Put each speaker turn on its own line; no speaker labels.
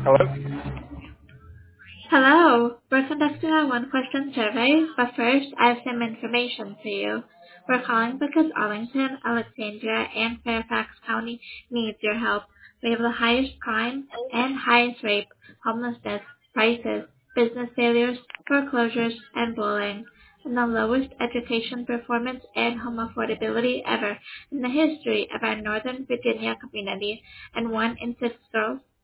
Hello?
Hello. We're conducting a one-question survey, but first, I have some information for you. We're calling because Arlington, Alexandria, and Fairfax County needs your help. We have the highest crime and highest rape, homelessness, prices, business failures, foreclosures, and bullying, and the lowest education performance and home affordability ever in the history of our Northern Virginia community, and 1 in 6 girls